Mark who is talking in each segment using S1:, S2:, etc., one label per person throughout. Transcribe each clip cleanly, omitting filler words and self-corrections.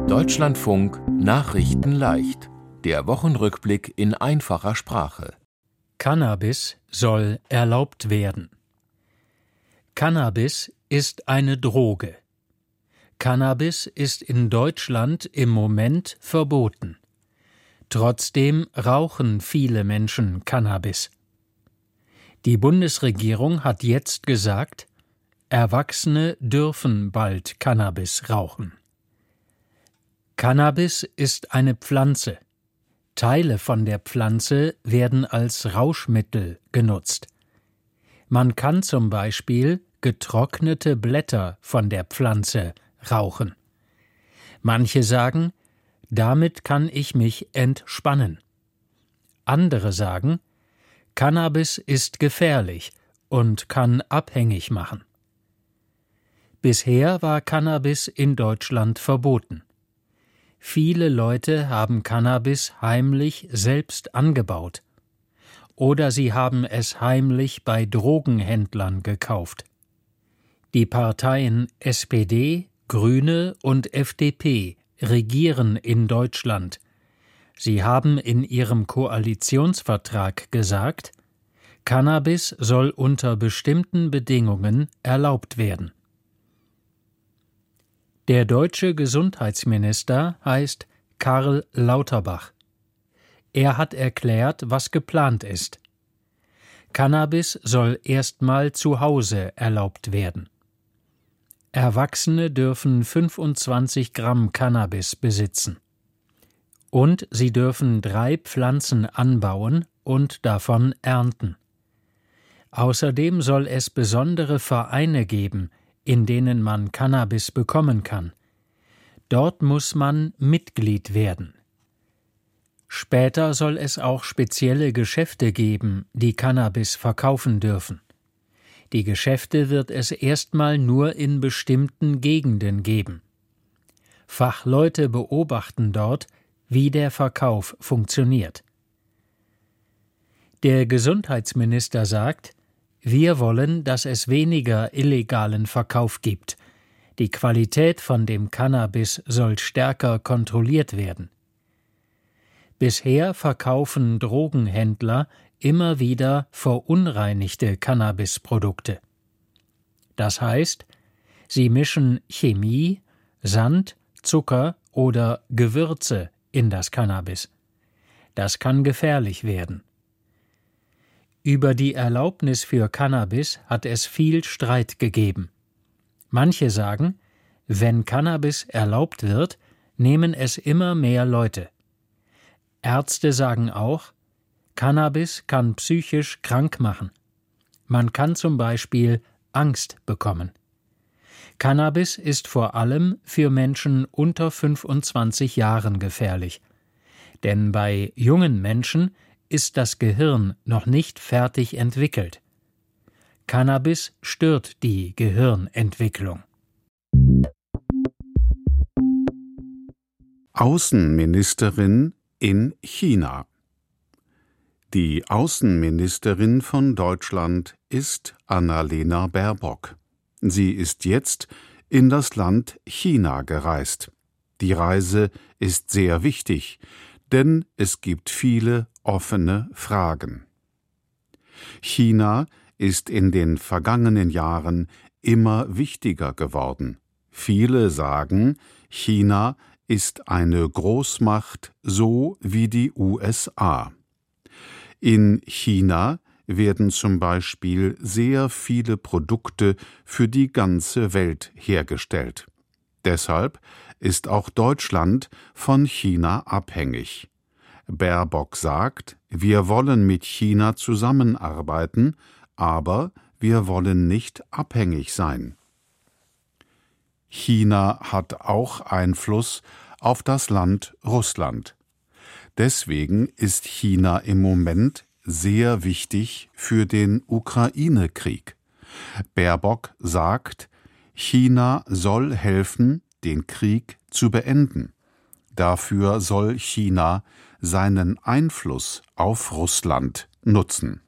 S1: Deutschlandfunk Nachrichten leicht. Der Wochenrückblick in einfacher Sprache.
S2: Cannabis soll erlaubt werden. Cannabis ist eine Droge. Cannabis ist in Deutschland im Moment verboten. Trotzdem rauchen viele Menschen Cannabis. Die Bundesregierung hat jetzt gesagt, Erwachsene dürfen bald Cannabis rauchen. Cannabis ist eine Pflanze. Teile von der Pflanze werden als Rauschmittel genutzt. Man kann zum Beispiel getrocknete Blätter von der Pflanze rauchen. Manche sagen, damit kann ich mich entspannen. Andere sagen, Cannabis ist gefährlich und kann abhängig machen. Bisher war Cannabis in Deutschland verboten. Viele Leute haben Cannabis heimlich selbst angebaut. Oder sie haben es heimlich bei Drogenhändlern gekauft. Die Parteien SPD, Grüne und FDP regieren in Deutschland. Sie haben in ihrem Koalitionsvertrag gesagt, Cannabis soll unter bestimmten Bedingungen erlaubt werden. Der deutsche Gesundheitsminister heißt Karl Lauterbach. Er hat erklärt, was geplant ist. Cannabis soll erstmal zu Hause erlaubt werden. Erwachsene dürfen 25 Gramm Cannabis besitzen. Und sie dürfen 3 Pflanzen anbauen und davon ernten. Außerdem soll es besondere Vereine geben, in denen man Cannabis bekommen kann. Dort muss man Mitglied werden. Später soll es auch spezielle Geschäfte geben, die Cannabis verkaufen dürfen. Die Geschäfte wird es erstmal nur in bestimmten Gegenden geben. Fachleute beobachten dort, wie der Verkauf funktioniert. Der Gesundheitsminister sagt, wir wollen, dass es weniger illegalen Verkauf gibt. Die Qualität von dem Cannabis soll stärker kontrolliert werden. Bisher verkaufen Drogenhändler immer wieder verunreinigte Cannabisprodukte. Das heißt, sie mischen Chemie, Sand, Zucker oder Gewürze in das Cannabis. Das kann gefährlich werden. Über die Erlaubnis für Cannabis hat es viel Streit gegeben. Manche sagen, wenn Cannabis erlaubt wird, nehmen es immer mehr Leute. Ärzte sagen auch, Cannabis kann psychisch krank machen. Man kann zum Beispiel Angst bekommen. Cannabis ist vor allem für Menschen unter 25 Jahren gefährlich. Denn bei jungen Menschen ist das Gehirn noch nicht fertig entwickelt. Cannabis stört die Gehirnentwicklung.
S3: Außenministerin in China. Die Außenministerin von Deutschland ist Annalena Baerbock. Sie ist jetzt in das Land China gereist. Die Reise ist sehr wichtig, denn es gibt viele offene Fragen. China ist in den vergangenen Jahren immer wichtiger geworden. Viele sagen, China ist eine Großmacht, so wie die USA. In China werden zum Beispiel sehr viele Produkte für die ganze Welt hergestellt. Deshalb ist auch Deutschland von China abhängig. Baerbock sagt, wir wollen mit China zusammenarbeiten, aber wir wollen nicht abhängig sein. China hat auch Einfluss auf das Land Russland. Deswegen ist China im Moment sehr wichtig für den Ukraine-Krieg. Baerbock sagt, China soll helfen, den Krieg zu beenden. Dafür soll China seinen Einfluss auf Russland nutzen.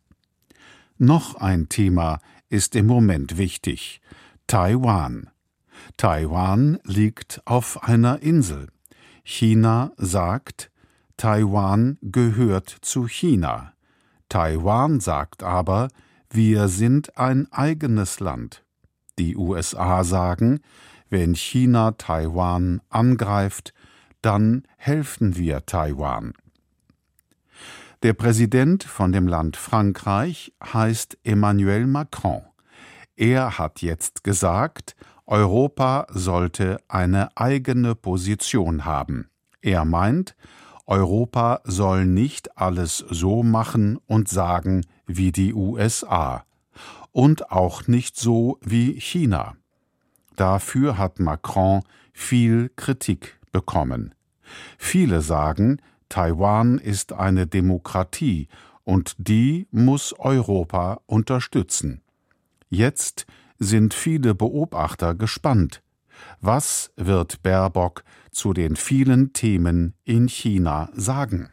S3: Noch ein Thema ist im Moment wichtig: Taiwan. Taiwan liegt auf einer Insel. China sagt, Taiwan gehört zu China. Taiwan sagt aber, wir sind ein eigenes Land. Die USA sagen, wenn China Taiwan angreift, dann helfen wir Taiwan. Der Präsident von dem Land Frankreich heißt Emmanuel Macron. Er hat jetzt gesagt, Europa sollte eine eigene Position haben. Er meint, Europa soll nicht alles so machen und sagen wie die USA und auch nicht so wie China. Dafür hat Macron viel Kritik bekommen. Viele sagen, Taiwan ist eine Demokratie und die muss Europa unterstützen. Jetzt sind viele Beobachter gespannt. Was wird Baerbock zu den vielen Themen in China sagen?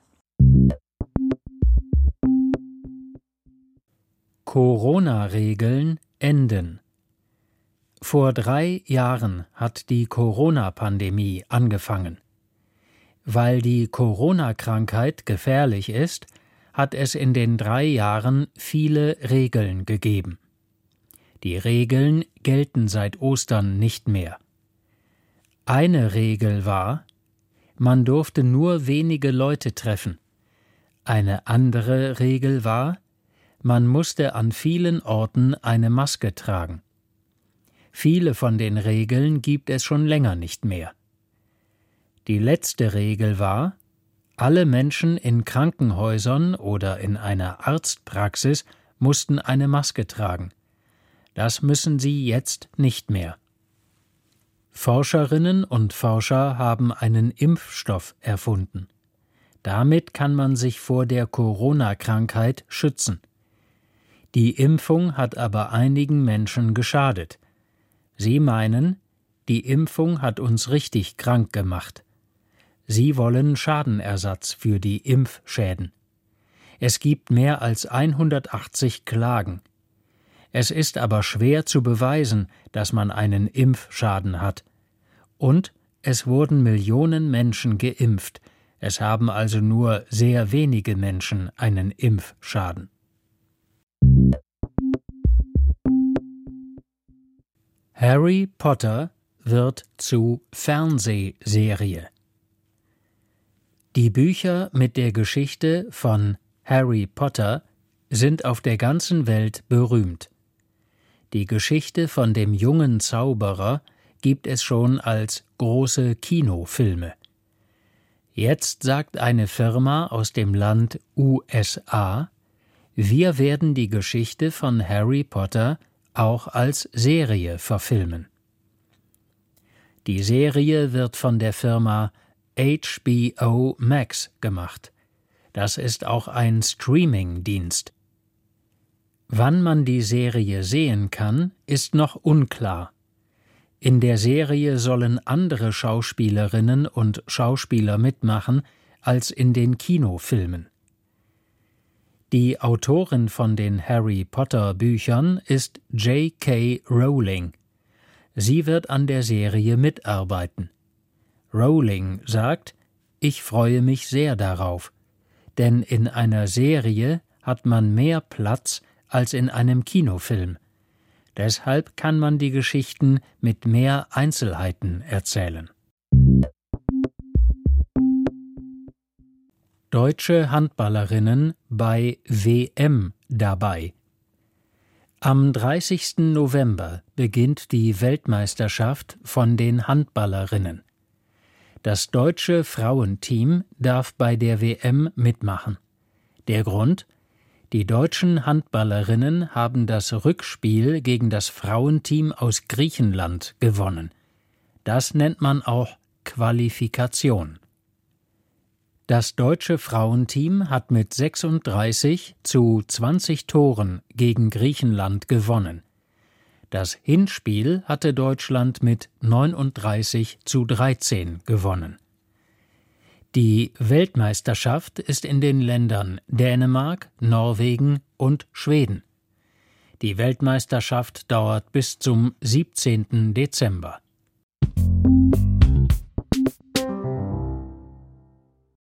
S2: Corona-Regeln enden. Vor 3 Jahren hat die Corona-Pandemie angefangen. Weil die Corona-Krankheit gefährlich ist, hat es in den 3 Jahren viele Regeln gegeben. Die Regeln gelten seit Ostern nicht mehr. Eine Regel war, man durfte nur wenige Leute treffen. Eine andere Regel war, man musste an vielen Orten eine Maske tragen. Viele von den Regeln gibt es schon länger nicht mehr. Die letzte Regel war, alle Menschen in Krankenhäusern oder in einer Arztpraxis mussten eine Maske tragen. Das müssen sie jetzt nicht mehr. Forscherinnen und Forscher haben einen Impfstoff erfunden. Damit kann man sich vor der Corona-Krankheit schützen. Die Impfung hat aber einigen Menschen geschadet. Sie meinen, die Impfung hat uns richtig krank gemacht. Sie wollen Schadenersatz für die Impfschäden. Es gibt mehr als 180 Klagen. Es ist aber schwer zu beweisen, dass man einen Impfschaden hat. Und es wurden Millionen Menschen geimpft. Es haben also nur sehr wenige Menschen einen Impfschaden. Harry Potter wird zu Fernsehserie. Die Bücher mit der Geschichte von Harry Potter sind auf der ganzen Welt berühmt. Die Geschichte von dem jungen Zauberer gibt es schon als große Kinofilme. Jetzt sagt eine Firma aus dem Land USA, wir werden die Geschichte von Harry Potter auch als Serie verfilmen. Die Serie wird von der Firma HBO Max gemacht. Das ist auch ein Streaming-Dienst. Wann man die Serie sehen kann, ist noch unklar. In der Serie sollen andere Schauspielerinnen und Schauspieler mitmachen als in den Kinofilmen. Die Autorin von den Harry Potter Büchern ist J.K. Rowling. Sie wird an der Serie mitarbeiten. Rowling sagt, ich freue mich sehr darauf, denn in einer Serie hat man mehr Platz als in einem Kinofilm. Deshalb kann man die Geschichten mit mehr Einzelheiten erzählen. Deutsche Handballerinnen bei WM dabei. Am 30. November beginnt die Weltmeisterschaft von den Handballerinnen. Das deutsche Frauenteam darf bei der WM mitmachen. Der Grund? Die deutschen Handballerinnen haben das Rückspiel gegen das Frauenteam aus Griechenland gewonnen. Das nennt man auch Qualifikation. Das deutsche Frauenteam hat mit 36:20 Toren gegen Griechenland gewonnen. Das Hinspiel hatte Deutschland mit 39:13 gewonnen. Die Weltmeisterschaft ist in den Ländern Dänemark, Norwegen und Schweden. Die Weltmeisterschaft dauert bis zum 17. Dezember.